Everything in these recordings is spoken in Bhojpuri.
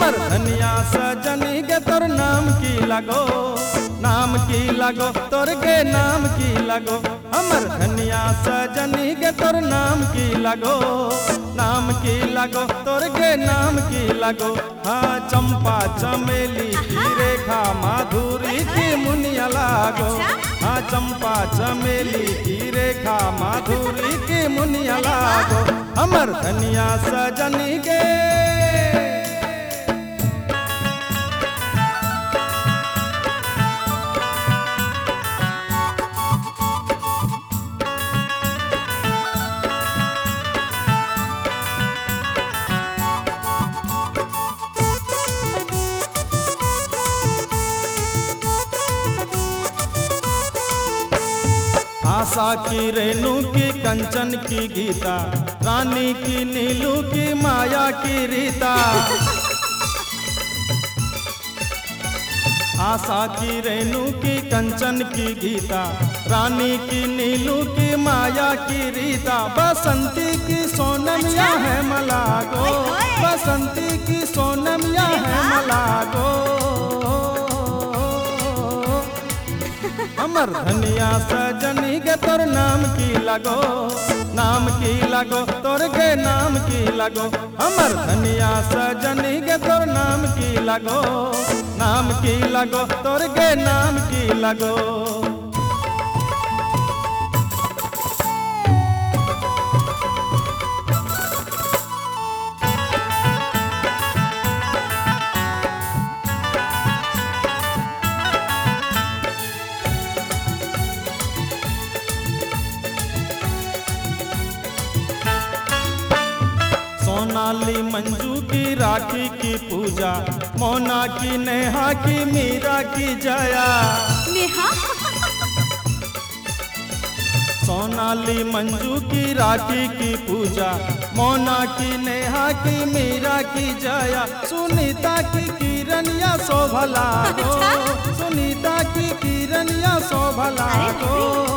हमर धनिया सजनी के तोर नाम की लगो, नाम की लगो तोर के नाम की लगो। हमर धनिया सजनी के तोर नाम की लगो, नाम की लगो तोर के नाम की लगो। हाँ चंपा चमेली की रेखा माधुरी की मुनिया लागो। हाँ चंपा चमेली की रेखा माधुरी की मुनिया लागो। हमर धनिया सजनी के आशा की रेणु की कंचन की गीता, रानी की नीलू की माया की रीता। आशा की रेणु की कंचन की गीता, रानी की नीलू की माया की रीता। बसंती की सोनमिया है मलागो, बसंती की सोनमिया है मलागो। हमर धनिया सजनी के तोर नाम की लगो, नाम की लगो तोर के नाम की लगो। हमर धनिया सजनी के तोर नाम की लगो, नाम की लगो तोर के नाम की लगो। सोनाली मंजू की राखी की पूजा, मोना की नेहा की मीरा की जया। नेहा सोनाली मंजू की राखी की पूजा, मोना की नेहा की मीरा की जया। सुनीता की किरण या शोभा लागो, सुनीता की किरण या शोभा लागो।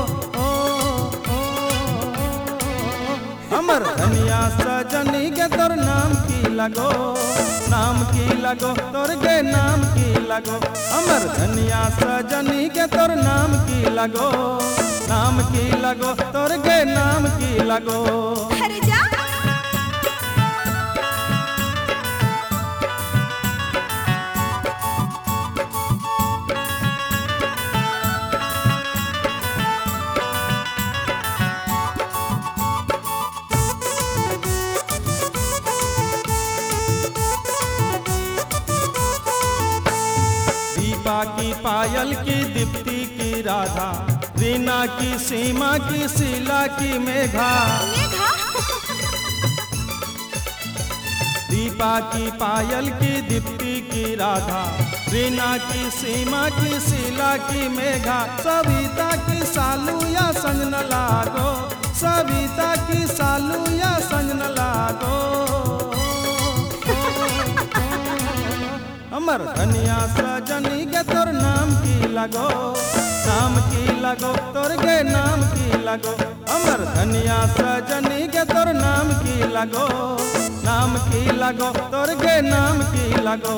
हमर धनिया सजनी के तोर नाम की लगो, नाम की लगो तोर के नाम की लगो। हमर धनिया सजनी के तोर नाम की लगो, नाम की लगो तोर के नाम की लगो। अरे जा दीपा की पायल की दीप्ति की राधा, रीना की सीमा की शीला की मेघा। मेघा दीपा की पायल की दीप्ति की राधा, रीना की सीमा की शीला की मेघा। सविता की सालू या संजन लागो, सविता की सालू या संजन लागो। हमर धनिया सजनी के तोर नाम की लगो, नाम की लगो तोर के नाम की लगो। हमर धनिया सजनी के तोर नाम की लगो, नाम की लगो तोर के नाम की लगो।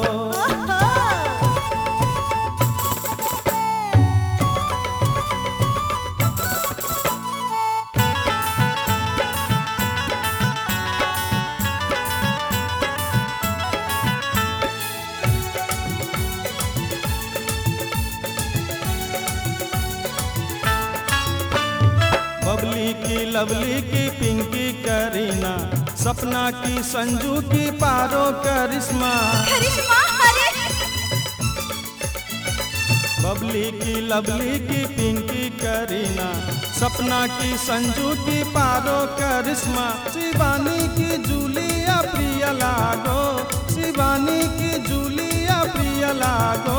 बबली की लवली की पिंकी करीना, सपना की संजू की पारो करिश्मा। करिश्मा अरे बबली की लवली की पिंकी करीना, सपना की संजू की पारो करिश्मा। शिवानी की जूलिया प्रिया लागो, शिवानी की जूलिया प्रिया लागो।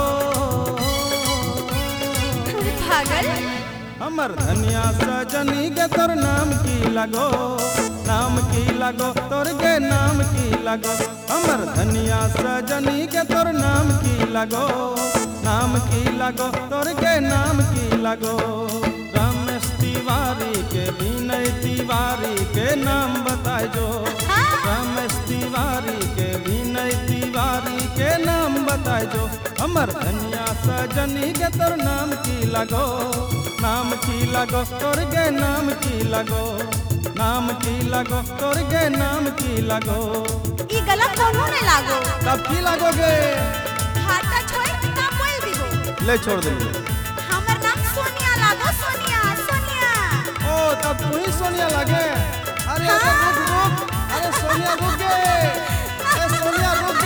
पागल हमर धनिया सजनी के तोर नाम की लगो, नाम की लगो तोर के नाम की लगो। हमर धनिया सजनी के तोर नाम की लगो, नाम की लगो तोर के नाम की लगो। रमेश तिवारी के विनय तिवारी के नाम बताए जो रमेश तिवारी के विनय तिवारी के नाम बताए जो हमर धनिया सजनी के तोर नाम की लगो नाम की लगो तोर गे नाम की लगो नाम की लगो तोर गे नाम की लगो ई गलत कोनो नहीं लागो तब की लगोगे हाथा छोड़ ना बोल दिबो ले छोड़ देंगे हमर नाम सोनिया लागो सोनिया सोनिया ओ तब तू ही सोनिया लगे अरे रुक रुक अरे सोनिया रुक गे अरे सोनिया रुक